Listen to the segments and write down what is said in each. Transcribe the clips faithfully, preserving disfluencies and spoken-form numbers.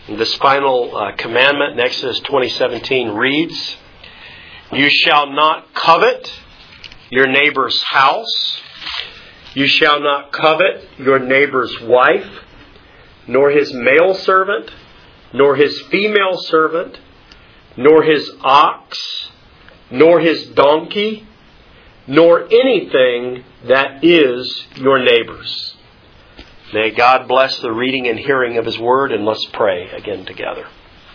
This final uh, commandment in Exodus twenty seventeen reads, "You shall not covet your neighbor's house. You shall not covet your neighbor's wife, nor his male servant, nor his female servant, nor his ox, nor his donkey, nor anything that is your neighbor's." May God bless the reading and hearing of His Word, and let's pray again together.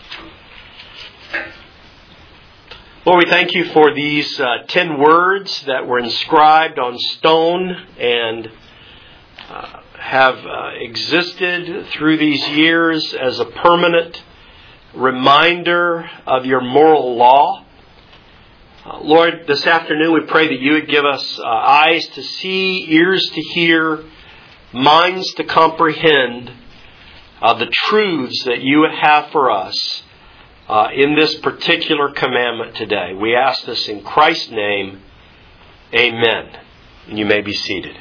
Lord, we thank You for these uh, ten words that were inscribed on stone and uh, have uh, existed through these years as a permanent reminder of Your moral law. Uh, Lord, this afternoon we pray that You would give us uh, eyes to see, ears to hear, minds to comprehend uh, the truths that You would have for us uh, in this particular commandment today. We ask this in Christ's name. Amen. And you may be seated.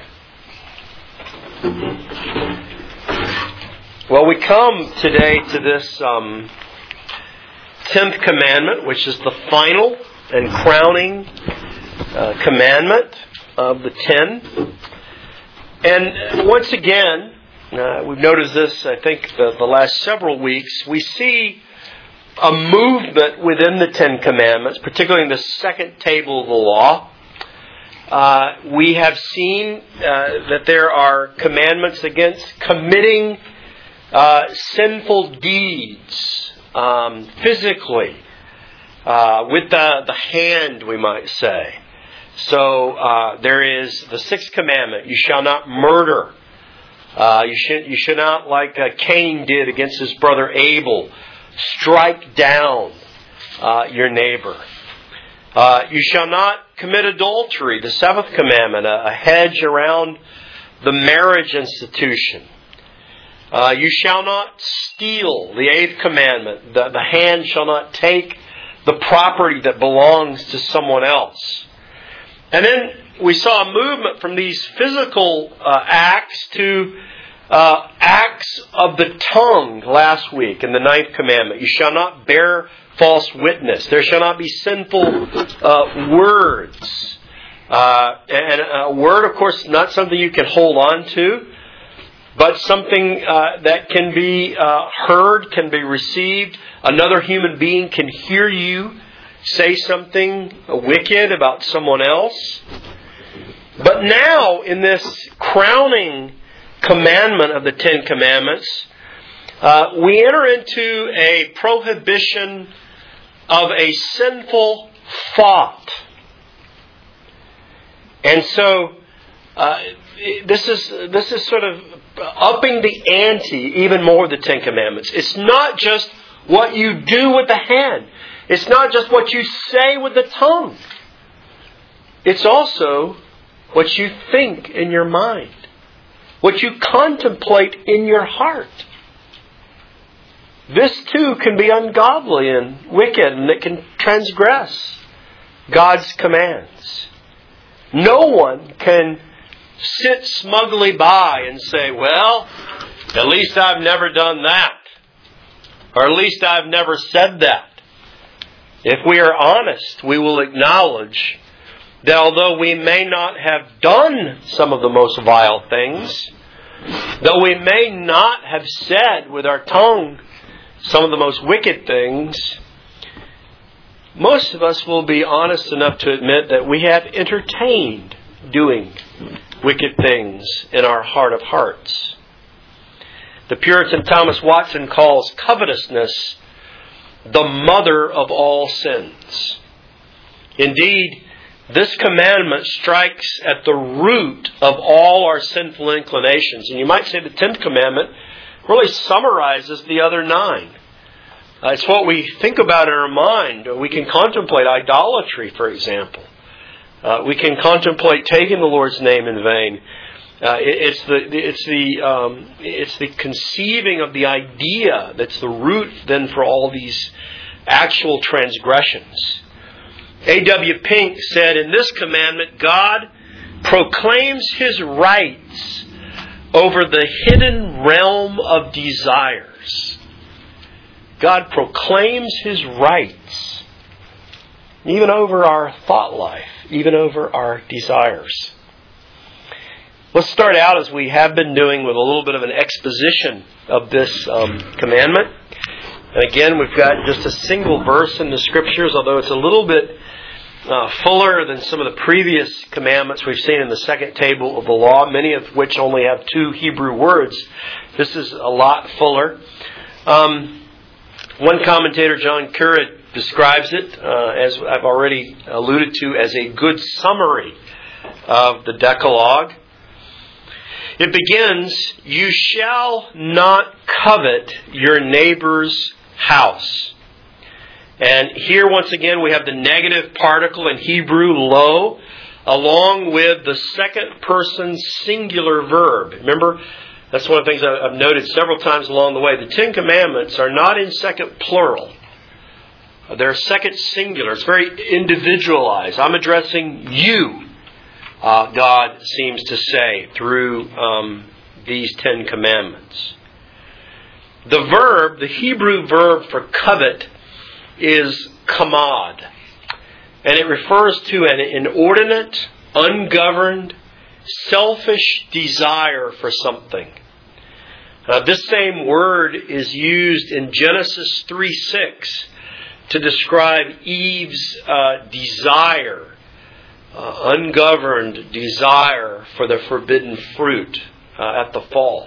Well, we come today to this um, tenth commandment, which is the final and crowning uh, commandment of the ten. And once again, uh, we've noticed this, I think, the, the last several weeks, we see a movement within the Ten Commandments, particularly in the second table of the law. Uh, we have seen uh, that there are commandments against committing uh, sinful deeds um, physically, uh, with the, the hand, we might say. So uh, there is the sixth commandment: you shall not murder. Uh, you should you should not, like uh, Cain did against his brother Abel, strike down uh, your neighbor. Uh, you shall not commit adultery. The seventh commandment, a, a hedge around the marriage institution. Uh, you shall not steal. The eighth commandment: the, the hand shall not take the property that belongs to someone else. And then we saw a movement from these physical uh, acts to uh, acts of the tongue last week in the ninth commandment. You shall not bear false witness. There shall not be sinful uh, words. Uh, and a word, of course, not something you can hold on to, but something uh, that can be uh, heard, can be received. Another human being can hear you say something wicked about someone else. But now, in this crowning commandment of the Ten Commandments, uh, we enter into a prohibition of a sinful thought. And so, uh, this is this is sort of upping the ante even more of the Ten Commandments. It's not just what you do with the hand. It's not just what you say with the tongue. It's also what you think in your mind, what you contemplate in your heart. This too can be ungodly and wicked, and it can transgress God's commands. No one can sit smugly by and say, well, at least I've never done that. Or at least I've never said that. If we are honest, we will acknowledge that although we may not have done some of the most vile things, though we may not have said with our tongue some of the most wicked things, most of us will be honest enough to admit that we have entertained doing wicked things in our heart of hearts. The Puritan Thomas Watson calls covetousness the mother of all sins. Indeed, this commandment strikes at the root of all our sinful inclinations. And you might say the tenth commandment really summarizes the other nine. Uh, it's what we think about in our mind. We can contemplate idolatry, for example. Uh, we can contemplate taking the Lord's name in vain. Uh, it, it's the it's the um, it's the conceiving of the idea that's the root then for all these actual transgressions. A W Pink said, in this commandment, God proclaims His rights over the hidden realm of desires. God proclaims His rights, even over our thought life, even over our desires. Let's start out, as we have been doing, with a little bit of an exposition of this um, commandment. And again, we've got just a single verse in the Scriptures, although it's a little bit uh, fuller than some of the previous commandments we've seen in the second table of the law, many of which only have two Hebrew words. This is a lot fuller. Um, one commentator, John Currid, describes it, uh, as I've already alluded to, as a good summary of the Decalogue. It begins, "You shall not covet your neighbor's house." And here once again we have the negative particle in Hebrew, lo, along with the second person singular verb. Remember, that's one of the things I've noted several times along the way. The Ten Commandments are not in second plural. They're second singular. It's very individualized. I'm addressing you. Uh, God seems to say through um, these Ten Commandments. The verb, the Hebrew verb for covet, is kamad. And it refers to an inordinate, ungoverned, selfish desire for something. Uh, this same word is used in Genesis three six to describe Eve's uh, desire. Uh, ungoverned desire for the forbidden fruit uh, at the fall.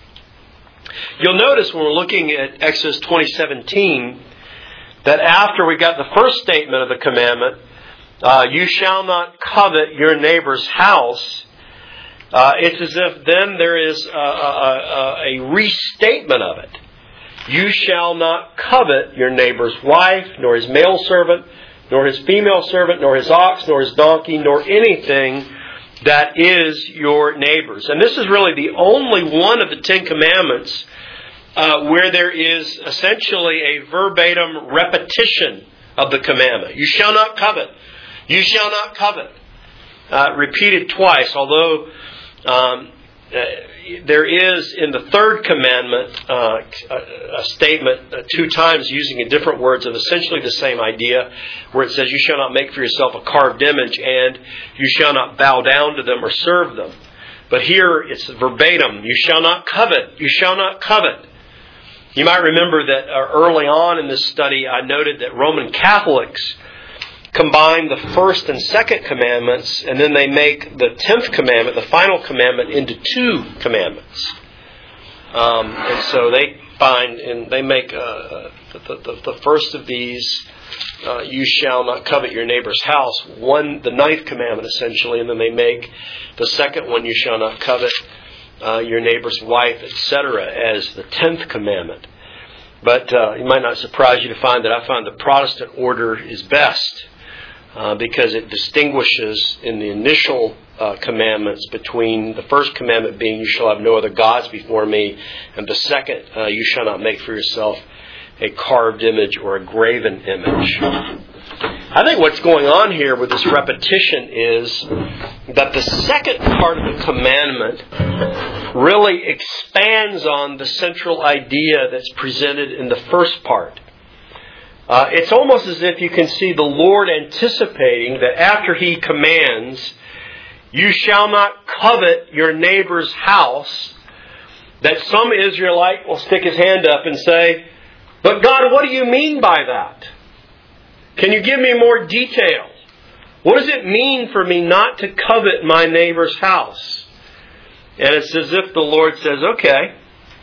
You'll notice when we're looking at Exodus twenty seventeen that after we got the first statement of the commandment, uh, you shall not covet your neighbor's house, uh, it's as if then there is a, a, a, a restatement of it. You shall not covet your neighbor's wife, nor his male servant, nor his female servant, nor his ox, nor his donkey, nor anything that is your neighbor's. And this is really the only one of the Ten Commandments uh, where there is essentially a verbatim repetition of the commandment. You shall not covet. You shall not covet. Uh, repeated twice, although um, uh, there is in the third commandment uh, a, a statement uh, two times using different words of essentially the same idea, where it says, you shall not make for yourself a carved image, and you shall not bow down to them or serve them. But here it's verbatim, you shall not covet, you shall not covet. You might remember that uh, early on in this study I noted that Roman Catholics combine the first and second commandments, and then they make the tenth commandment, the final commandment, into two commandments. Um, and so they find, and they make uh, the, the, the first of these, uh, you shall not covet your neighbor's house, one, the ninth commandment essentially, and then they make the second one, you shall not covet uh, your neighbor's wife, et cetera, as the tenth commandment. But uh, it might not surprise you to find that I find the Protestant order is best. Uh, because it distinguishes in the initial uh, commandments between the first commandment being you shall have no other gods before me, and the second, uh, you shall not make for yourself a carved image or a graven image. I think what's going on here with this repetition is that the second part of the commandment really expands on the central idea that's presented in the first part. Uh, it's almost as if you can see the Lord anticipating that after He commands, you shall not covet your neighbor's house, that some Israelite will stick his hand up and say, but God, what do you mean by that? Can you give me more detail? What does it mean for me not to covet my neighbor's house? And it's as if the Lord says, okay,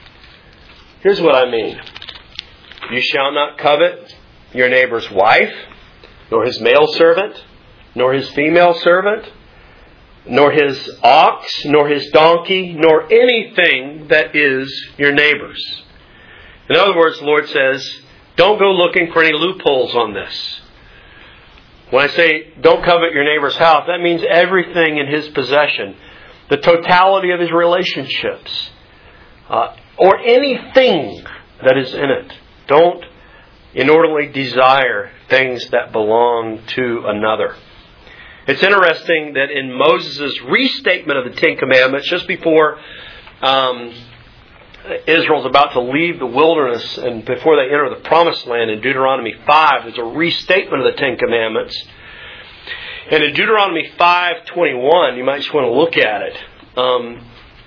here's what I mean. You shall not covet your neighbor's wife, nor his male servant, nor his female servant, nor his ox, nor his donkey, nor anything that is your neighbor's. In other words, the Lord says, don't go looking for any loopholes on this. When I say don't covet your neighbor's house, that means everything in his possession, the totality of his relationships, uh, or anything that is in it. Don't inordinately desire things that belong to another. It's interesting that in Moses' restatement of the Ten Commandments, just before um, Israel's about to leave the wilderness and before they enter the promised land in Deuteronomy five, there's a restatement of the Ten Commandments. And in Deuteronomy five twenty-one, you might just want to look at it. Um,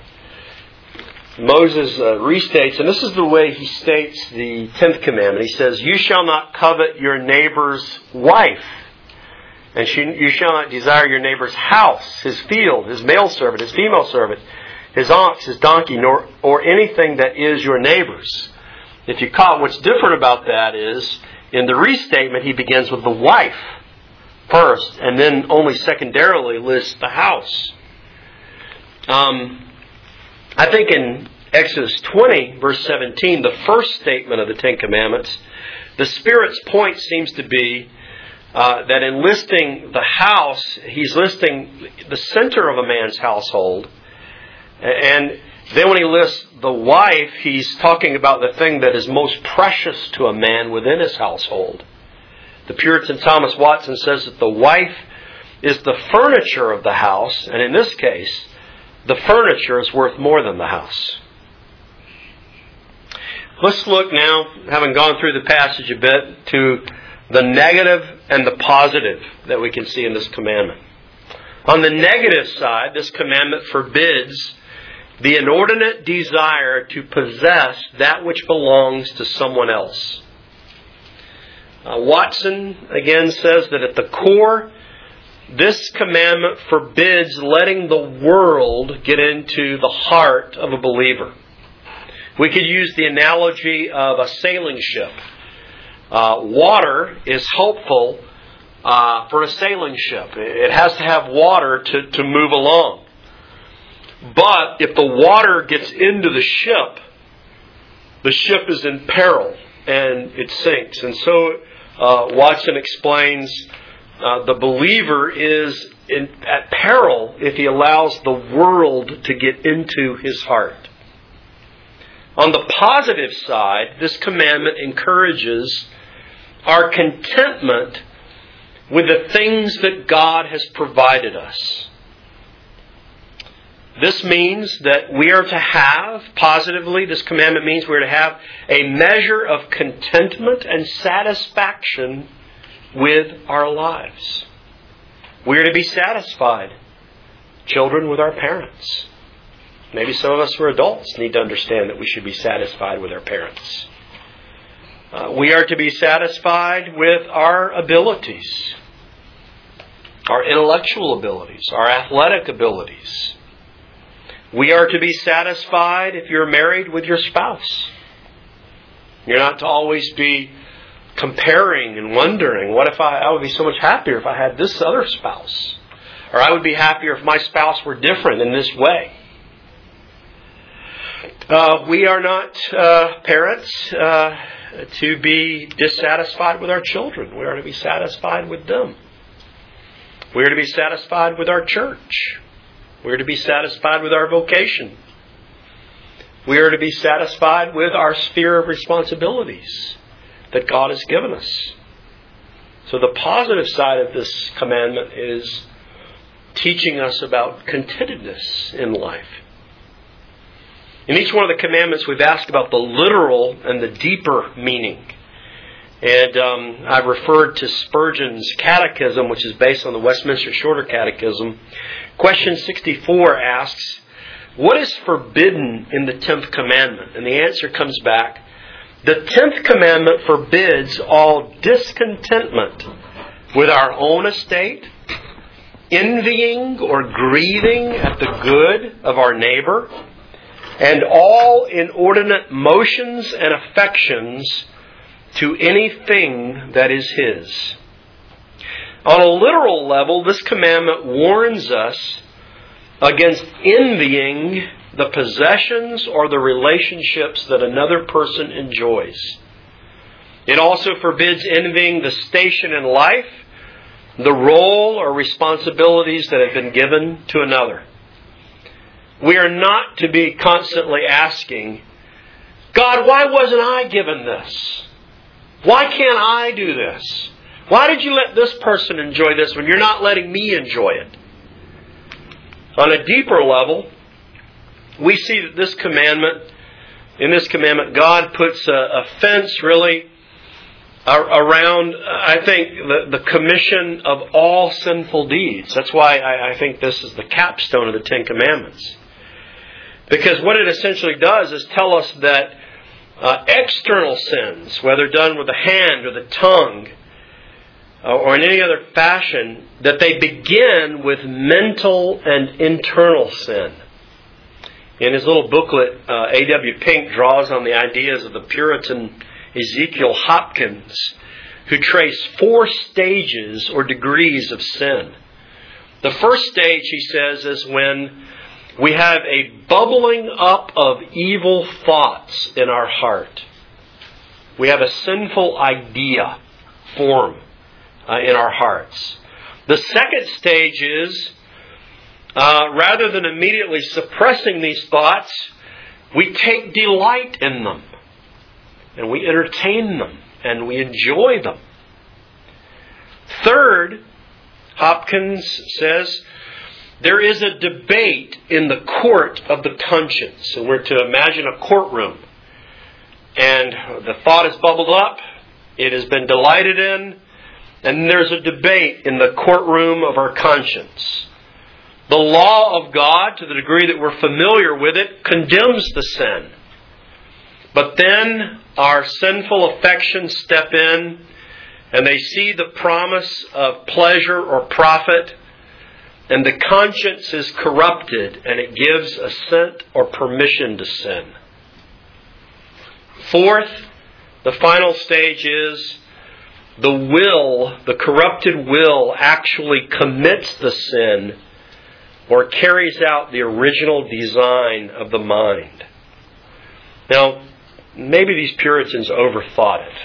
Moses uh, restates, and this is the way he states the tenth commandment. He says, "You shall not covet your neighbor's wife, and she, you shall not desire your neighbor's house, his field, his male servant, his female servant, his ox, his donkey, nor or anything that is your neighbor's." If you caught, what's different about that is, in the restatement, he begins with the wife first, and then only secondarily lists the house. Um, I think in Exodus twenty, verse seventeen, the first statement of the Ten Commandments, the Spirit's point seems to be uh, that in listing the house, he's listing the center of a man's household. And then when he lists the wife, he's talking about the thing that is most precious to a man within his household. The Puritan Thomas Watson says that the wife is the furniture of the house, and in this case, the furniture is worth more than the house. Let's look now, having gone through the passage a bit, to the negative and the positive that we can see in this commandment. On the negative side, this commandment forbids the inordinate desire to possess that which belongs to someone else. Uh, Watson again says that at the core, this commandment forbids letting the world get into the heart of a believer. We could use the analogy of a sailing ship. Uh, water is helpful uh, for a sailing ship. It has to have water to, to move along. But if the water gets into the ship, the ship is in peril and it sinks. And so uh, Watson explains uh, the believer is in, at peril if he allows the world to get into his heart. On the positive side, this commandment encourages our contentment with the things that God has provided us. This means that we are to have, positively, this commandment means we are to have a measure of contentment and satisfaction with our lives. We are to be satisfied, children, with our parents. Maybe some of us who are adults need to understand that we should be satisfied with our parents. Uh, we are to be satisfied with our abilities, our intellectual abilities, our athletic abilities. We are to be satisfied if you're married with your spouse. You're not to always be comparing and wondering, what if I, I would be so much happier if I had this other spouse? Or I would be happier if my spouse were different in this way. Uh, we are not uh, parents uh, to be dissatisfied with our children. We are to be satisfied with them. We are to be satisfied with our church. We are to be satisfied with our vocation. We are to be satisfied with our sphere of responsibilities that God has given us. So the positive side of this commandment is teaching us about contentedness in life. In each one of the commandments, we've asked about the literal and the deeper meaning. And um, I've referred to Spurgeon's Catechism, which is based on the Westminster Shorter Catechism. Question sixty-four asks, what is forbidden in the tenth commandment? And the answer comes back, the tenth commandment forbids all discontentment with our own estate, envying or grieving at the good of our neighbor, and all inordinate motions and affections to anything that is His. On a literal level, this commandment warns us against envying the possessions or the relationships that another person enjoys. It also forbids envying the station in life, the role or responsibilities that have been given to another. We are not to be constantly asking, God, why wasn't I given this? Why can't I do this? Why did you let this person enjoy this when you're not letting me enjoy it? On a deeper level, we see that this commandment in this commandment, God puts a, a fence really around, I think, the, the commission of all sinful deeds. That's why I, I think this is the capstone of the Ten Commandments. Because what it essentially does is tell us that uh, external sins, whether done with the hand or the tongue, uh, or in any other fashion, that they begin with mental and internal sin. In his little booklet, uh, A W Pink draws on the ideas of the Puritan Ezekiel Hopkins, who traced four stages or degrees of sin. The first stage, he says, is when we have a bubbling up of evil thoughts in our heart. We have a sinful idea form uh, in our hearts. The second stage is, uh, rather than immediately suppressing these thoughts, we take delight in them. And we entertain them. And we enjoy them. Third, Hopkins says, there is a debate in the court of the conscience. And we're to imagine a courtroom. And the thought has bubbled up. It has been delighted in. And there's a debate in the courtroom of our conscience. The law of God, to the degree that we're familiar with it, condemns the sin. But then our sinful affections step in and they see the promise of pleasure or profit, and the conscience is corrupted and it gives assent or permission to sin. Fourth, the final stage is the will, the corrupted will actually commits the sin or carries out the original design of the mind. Now, maybe these Puritans overthought it.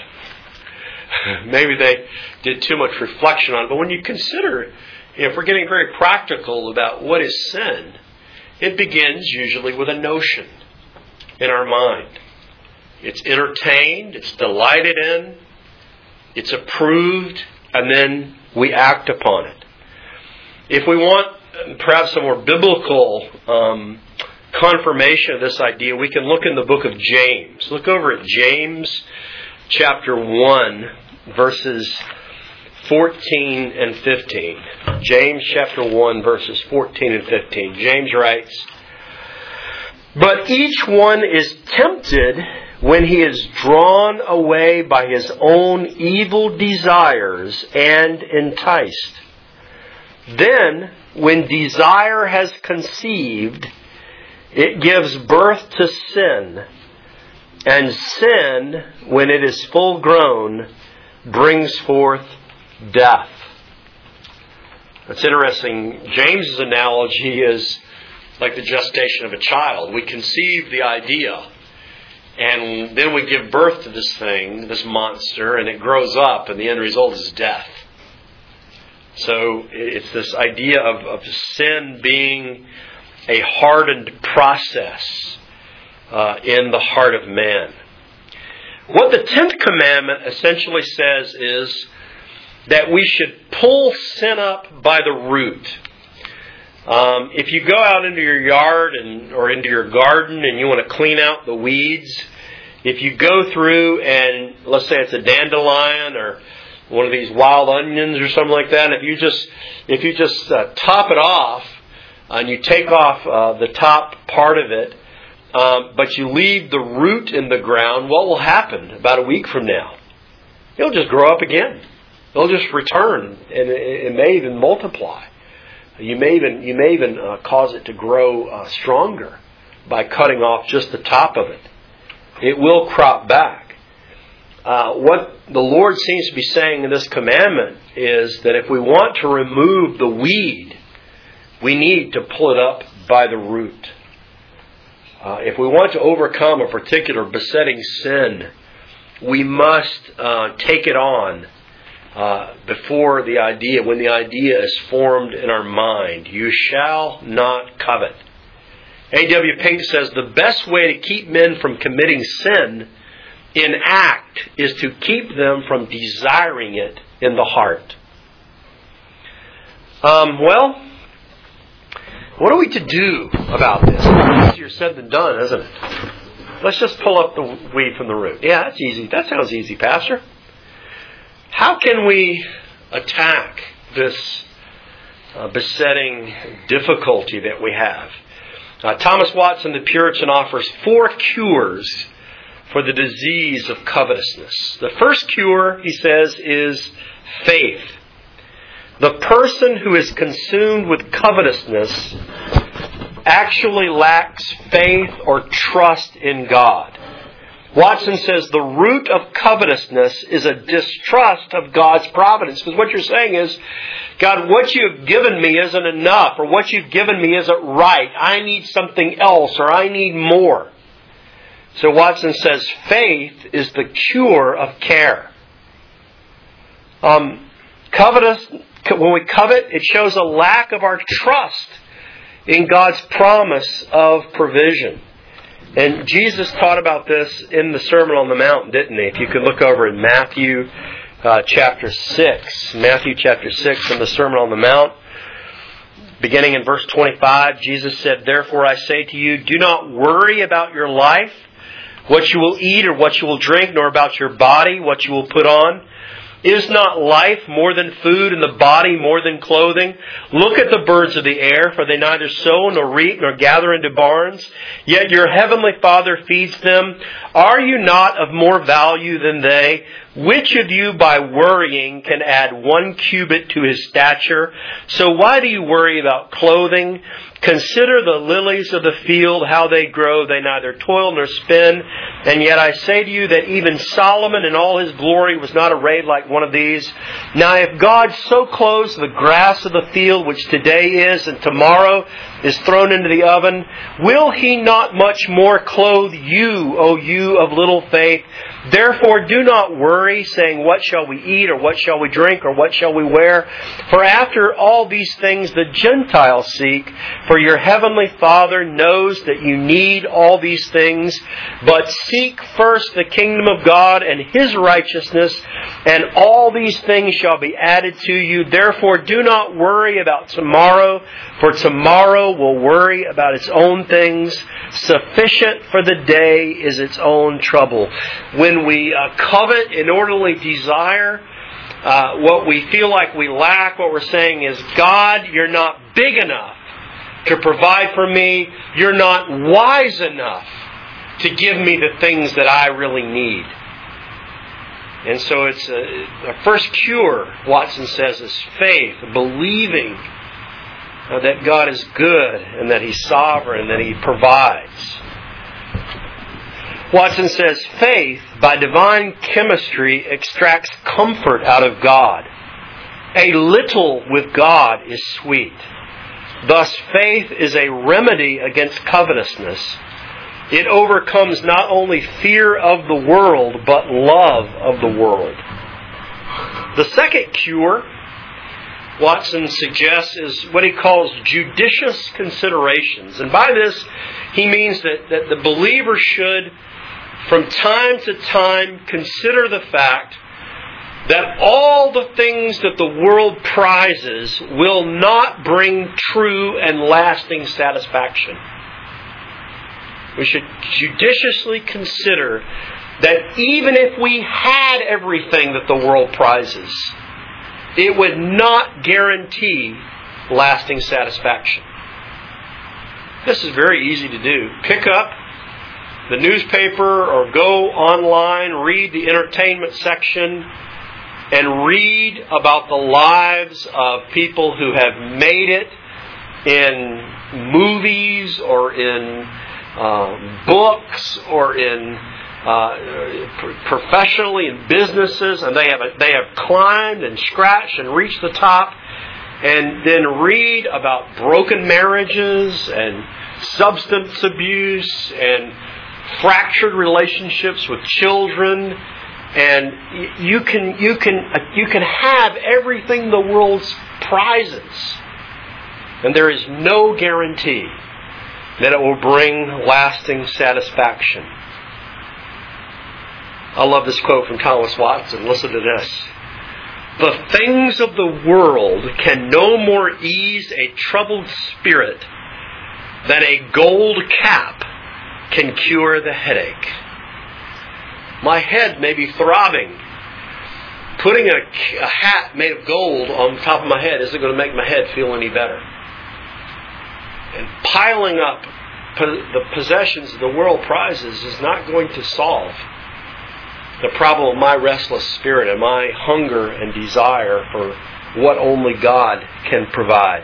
Maybe they did too much reflection on it. But when you consider, if we're getting very practical about what is sin, it begins usually with a notion in our mind. It's entertained, it's delighted in, it's approved, and then we act upon it. If we want perhaps a more biblical um, confirmation of this idea, we can look in the book of James. Look over at James chapter one, verses fourteen and fifteen. James chapter one, verses fourteen and fifteen. James writes, "But each one is tempted when he is drawn away by his own evil desires and enticed. Then, when desire has conceived, it gives birth to sin. And sin, when it is full grown, brings forth death." That's interesting. James's analogy is like the gestation of a child. We conceive the idea, and then we give birth to this thing, this monster, and it grows up, and the end result is death. So it's this idea of, of sin being a hardened process uh, in the heart of man. What the tenth commandment essentially says is that we should pull sin up by the root. Um, if you go out into your yard and or into your garden and you want to clean out the weeds, if you go through and let's say it's a dandelion or one of these wild onions or something like that, and if you just if you just uh, top it off and you take off uh, the top part of it, um, but you leave the root in the ground, what will happen about a week from now? It'll just grow up again. It'll just return, and it, it may even multiply. You may even you may even uh, cause it to grow uh, stronger by cutting off just the top of it. It will crop back. Uh, what the Lord seems to be saying in this commandment is that if we want to remove the weed, we need to pull it up by the root. Uh, if we want to overcome a particular besetting sin, we must uh, take it on uh, before the idea, when the idea is formed in our mind. You shall not covet. A W Pink says the best way to keep men from committing sin in act is to keep them from desiring it in the heart. Um, well, what are we to do about this? It's easier said than done, isn't it? Let's just pull up the weed from the root. Yeah, that's easy. That sounds easy, Pastor. How can we attack this uh, besetting difficulty that we have? Uh, Thomas Watson, the Puritan, offers four cures for the disease of covetousness. The first cure, he says, is faith. The person who is consumed with covetousness actually lacks faith or trust in God. Watson says the root of covetousness is a distrust of God's providence. Because what you're saying is, God, what you've given me isn't enough, or what you've given me isn't right. I need something else, or I need more. So Watson says faith is the cure of care. Um, covetous, when we covet, it shows a lack of our trust in God's promise of provision. And Jesus taught about this in the Sermon on the Mount, didn't he? If you could look over in Matthew uh, chapter six. Matthew chapter six in the Sermon on the Mount. Beginning in verse twenty-five, Jesus said, "Therefore I say to you, do not worry about your life, what you will eat or what you will drink, nor about your body, what you will put on. Is not life more than food, and the body more than clothing? Look at the birds of the air, for they neither sow nor reap nor gather into barns, yet your heavenly Father feeds them. Are you not of more value than they? Which of you by worrying can add one cubit to his stature? So why do you worry about clothing? Consider the lilies of the field, how they grow. They neither toil nor spin. And yet I say to you that even Solomon in all his glory was not arrayed like one of these. Now if God so clothes the grass of the field, which today is and tomorrow is thrown into the oven, will He not much more clothe you, O you of little faith? Therefore do not worry, saying, what shall we eat, or what shall we drink, or what shall we wear? For after all these things the Gentiles seek, for your heavenly Father knows that you need all these things. But seek first the kingdom of God and His righteousness, and all these things shall be added to you. Therefore do not worry about tomorrow, for tomorrow will worry about its own things. Sufficient for the day is its own trouble." When we uh, covet, inordinately desire, uh, what we feel like we lack, what we're saying is, God, you're not big enough to provide for me. You're not wise enough to give me the things that I really need. And so it's a, a first cure, Watson says, is faith, believing uh, that God is good and that He's sovereign and that He provides. Watson says, faith, by divine chemistry, extracts comfort out of God. A little with God is sweet. Thus, faith is a remedy against covetousness. It overcomes not only fear of the world, but love of the world. The second cure, Watson suggests, is what he calls judicious considerations. And by this, he means that, that the believer should, from time to time, consider the fact that all the things that the world prizes will not bring true and lasting satisfaction. We should judiciously consider that even if we had everything that the world prizes, it would not guarantee lasting satisfaction. This is very easy to do. Pick up the newspaper or go online, read the entertainment section, and read about the lives of people who have made it in movies or in uh, books or in uh, professionally in businesses, and they have they have climbed and scratched and reached the top. And then read about broken marriages and substance abuse and fractured relationships with children. And you can you can you can have everything the world prizes, and there is no guarantee that it will bring lasting satisfaction. I love this quote from Thomas Watson. Listen to this. "The things of the world can no more ease a troubled spirit than a gold cap can cure the headache. My head may be throbbing. Putting a, a hat made of gold on top of my head isn't going to make my head feel any better. And piling up the possessions the world prizes is not going to solve the problem of my restless spirit and my hunger and desire for what only God can provide.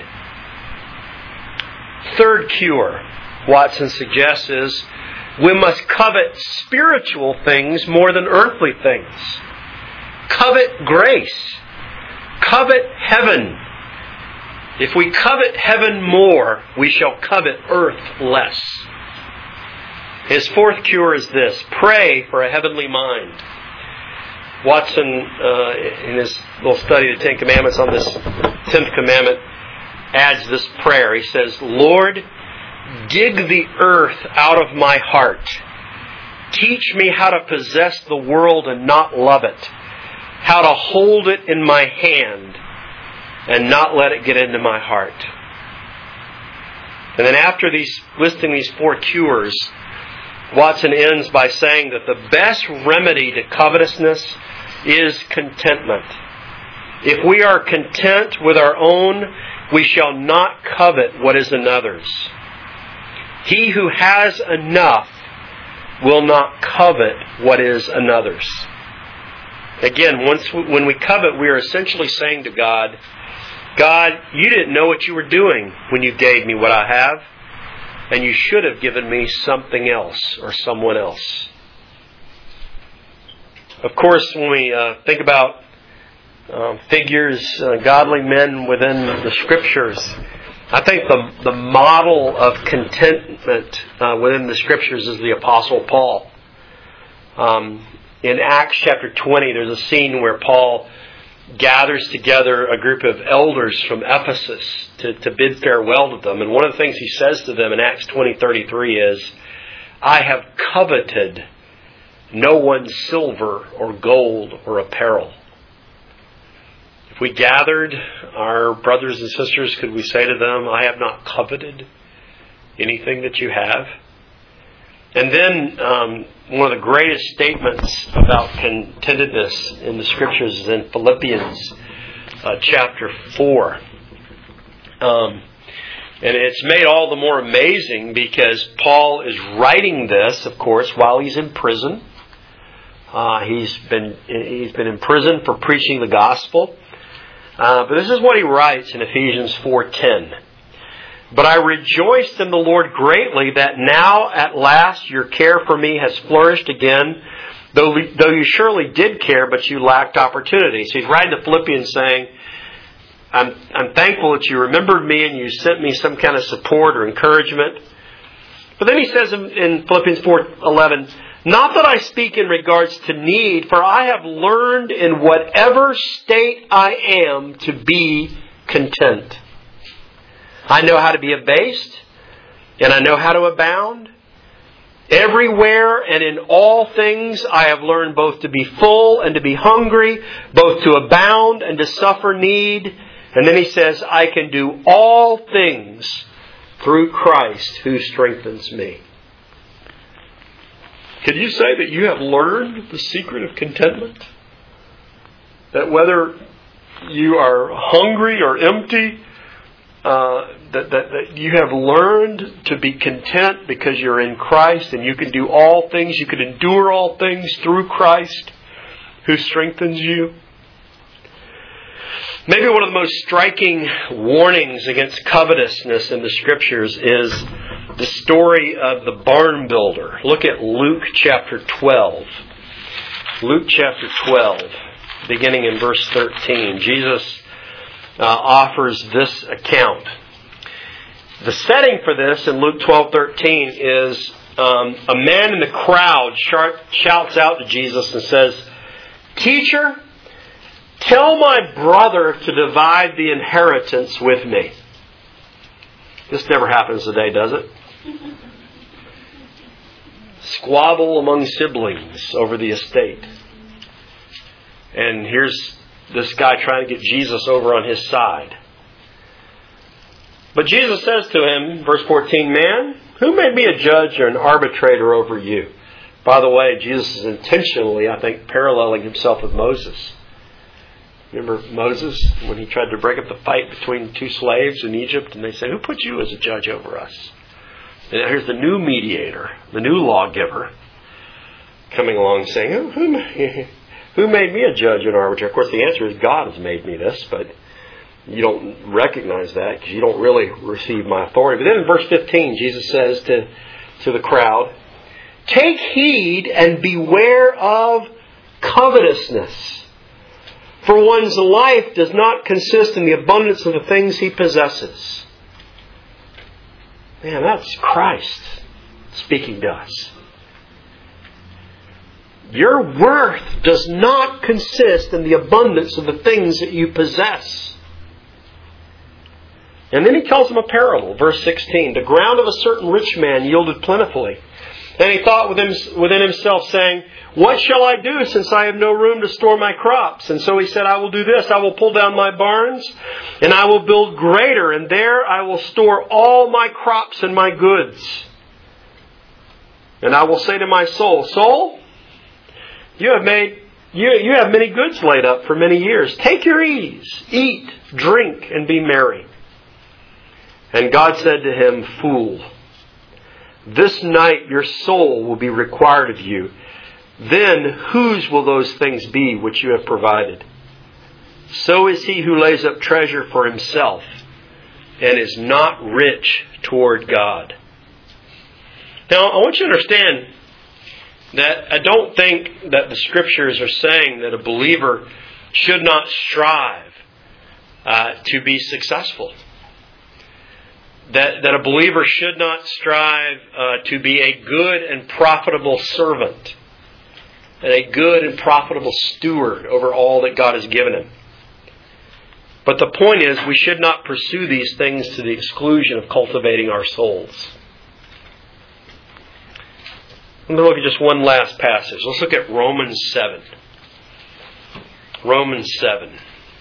Third cure, Watson suggests, is we must covet spiritual things more than earthly things. Covet grace. Covet heaven. If we covet heaven more, we shall covet earth less. His fourth cure is this: pray for a heavenly mind. Watson, uh, in his little study of the Ten Commandments on this tenth commandment, adds this prayer. He says, Lord, dig the earth out of my heart. Teach me how to possess the world and not love it. How to hold it in my hand and not let it get into my heart. And then after these listing these four cures, Watson ends by saying that the best remedy to covetousness is contentment. If we are content with our own, we shall not covet what is another's. He who has enough will not covet what is another's. Again, once we, when we covet, we are essentially saying to God, God, you didn't know what you were doing when you gave me what I have, and you should have given me something else or someone else. Of course, when we uh, think about uh, figures, uh, godly men within the Scriptures, I think the, the model of contentment uh, within the Scriptures is the Apostle Paul. Um, in Acts chapter twenty, there's a scene where Paul gathers together a group of elders from Ephesus to, to bid farewell to them. And one of the things he says to them in Acts twenty thirty-three is, I have coveted no one's silver or gold or apparel. If we gathered our brothers and sisters, could we say to them, I have not coveted anything that you have? And then um, one of the greatest statements about contentedness in the Scriptures is in Philippians uh, chapter four. Um, and it's made all the more amazing because Paul is writing this, of course, while he's in prison. Uh, he's been he's been in prison for preaching the gospel. Uh, but this is what he writes in Ephesians four ten. But I rejoiced in the Lord greatly that now at last your care for me has flourished again, though, though you surely did care, but you lacked opportunity. So he's writing to Philippians saying, I'm, I'm thankful that you remembered me and you sent me some kind of support or encouragement. But then he says in, in Philippians four eleven, not that I speak in regards to need, for I have learned in whatever state I am to be content. I know how to be abased, and I know how to abound. Everywhere and in all things I have learned both to be full and to be hungry, both to abound and to suffer need. And then he says, I can do all things through Christ who strengthens me. Could you say that you have learned the secret of contentment? That whether you are hungry or empty, Uh, that, that, that you have learned to be content because you're in Christ and you can do all things, you can endure all things through Christ who strengthens you. Maybe one of the most striking warnings against covetousness in the Scriptures is the story of the barn builder. Look at Luke chapter twelve. Luke chapter twelve, beginning in verse thirteen. Jesus Uh, offers this account. The setting for this in Luke twelve thirteen is um, a man in the crowd sharp, shouts out to Jesus and says, Teacher, tell my brother to divide the inheritance with me. This never happens today, does it? Squabble among siblings over the estate. And here's this guy trying to get Jesus over on his side. But Jesus says to him, verse fourteen, Man, who made me a judge or an arbitrator over you? By the way, Jesus is intentionally, I think, paralleling himself with Moses. Remember Moses when he tried to break up the fight between two slaves in Egypt, and they said, who put you as a judge over us? And here's the new mediator, the new lawgiver, coming along saying, who, who, who made me a judge and arbitrator? Of course, the answer is God has made me this, but you don't recognize that because you don't really receive my authority. But then in verse fifteen, Jesus says to, to the crowd, take heed and beware of covetousness. For one's life does not consist in the abundance of the things he possesses. Man, that's Christ speaking to us. Your worth does not consist in the abundance of the things that you possess. And then he tells them a parable, verse sixteen. The ground of a certain rich man yielded plentifully. And he thought within himself, saying, what shall I do since I have no room to store my crops? And so he said, I will do this. I will pull down my barns and I will build greater. And there I will store all my crops and my goods. And I will say to my soul, soul, you have made, you, you have many goods laid up for many years. Take your ease, eat, drink, and be merry. And God said to him, fool, this night your soul will be required of you. Then whose will those things be which you have provided? So is he who lays up treasure for himself and is not rich toward God. Now, I want you to understand that I don't think that the Scriptures are saying that a believer should not strive uh, to be successful. That, that a believer should not strive uh, to be a good and profitable servant and a good and profitable steward over all that God has given him. But the point is, we should not pursue these things to the exclusion of cultivating our souls. I'm going to look at just one last passage. Let's look at Romans seven. Romans seven.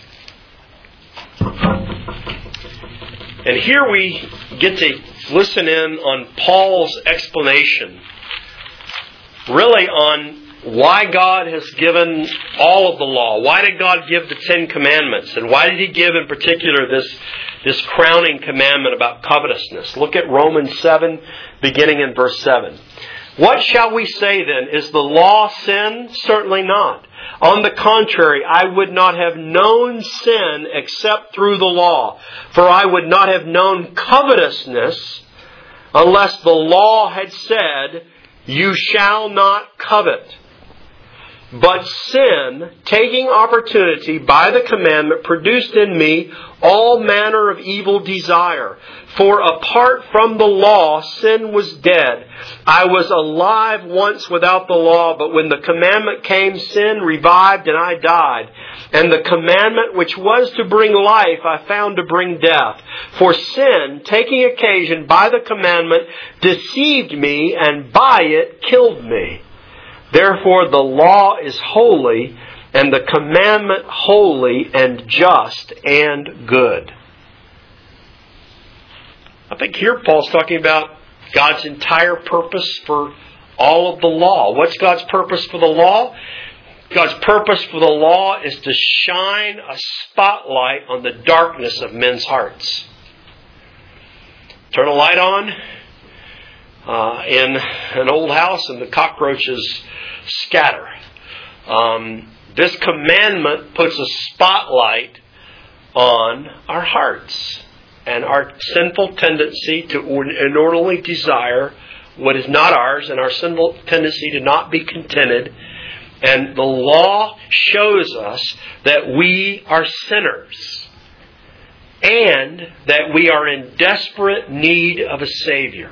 And here we get to listen in on Paul's explanation, really on why God has given all of the law. Why did God give the Ten Commandments? And why did He give in particular this, this crowning commandment about covetousness? Look at Romans seven, beginning in verse seven. What shall we say then? Is the law sin? Certainly not. On the contrary, I would not have known sin except through the law. For I would not have known covetousness unless the law had said, you shall not covet. But sin, taking opportunity by the commandment, produced in me all manner of evil desire. For apart from the law, sin was dead. I was alive once without the law, but when the commandment came, sin revived and I died. And the commandment which was to bring life, I found to bring death. For sin, taking occasion by the commandment, deceived me and by it killed me. Therefore the law is holy, and the commandment holy and just and good. I think here Paul's talking about God's entire purpose for all of the law. What's God's purpose for the law? God's purpose for the law is to shine a spotlight on the darkness of men's hearts. Turn a light on uh, in an old house and the cockroaches scatter. Um, this commandment puts a spotlight on our hearts and our sinful tendency to inordinately desire what is not ours, and our sinful tendency to not be contented. And the law shows us that we are sinners and that we are in desperate need of a Savior.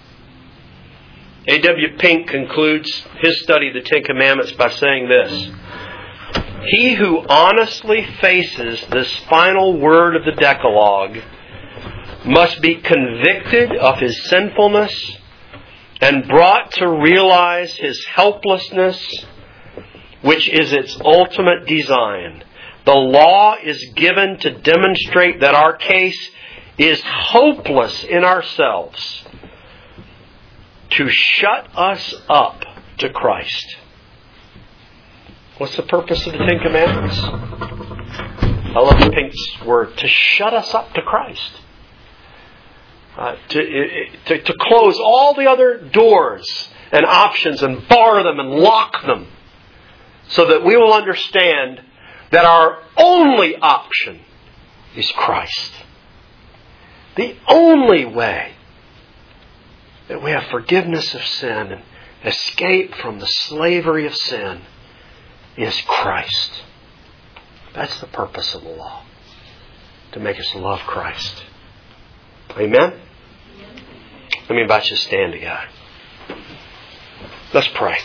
A W Pink concludes his study of the Ten Commandments by saying this: he who honestly faces this final word of the Decalogue must be convicted of his sinfulness and brought to realize his helplessness, which is its ultimate design. The law is given to demonstrate that our case is hopeless in ourselves. to shut us up to Christ. What's the purpose of the Ten Commandments? I love the pink word, to shut us up to Christ. Uh, to, to, to close all the other doors and options and bar them and lock them so that we will understand that our only option is Christ. The only way that we have forgiveness of sin and escape from the slavery of sin is Christ. That's the purpose of the law. To make us love Christ. Amen? Let me invite you to stand together. Let's pray.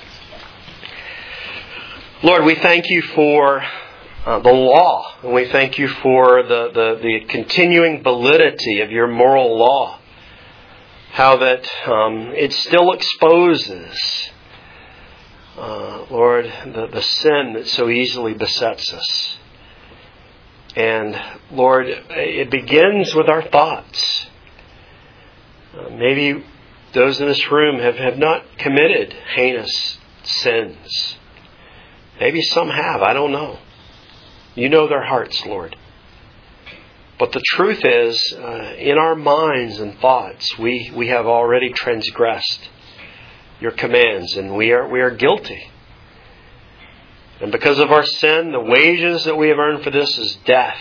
Lord, we thank you for uh, the law. And we thank you for the, the, the continuing validity of your moral law. How that um, it still exposes, uh, Lord, the, the sin that so easily besets us. And Lord, it begins with our thoughts. Uh, maybe those in this room have, have not committed heinous sins. Maybe some have. I don't know. You know their hearts, Lord. But the truth is, uh, in our minds and thoughts, we, we have already transgressed your commands, and we are we are guilty. And because of our sin, the wages that we have earned for this is death.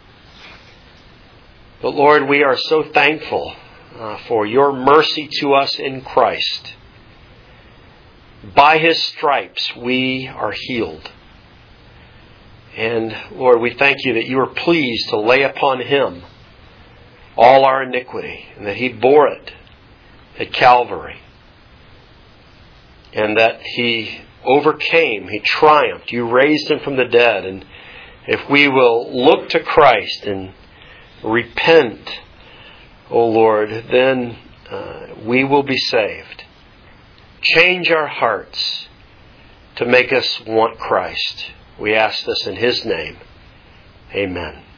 But Lord, we are so thankful uh, for your mercy to us in Christ. By His stripes we are healed. And Lord, we thank you that you are pleased to lay upon Him all our iniquity, and that He bore it at Calvary. And that He overcame, He triumphed. You raised Him from the dead. And if we will look to Christ and repent, O Lord, then uh, we will be saved. Change our hearts to make us want Christ. We ask this in His name. Amen.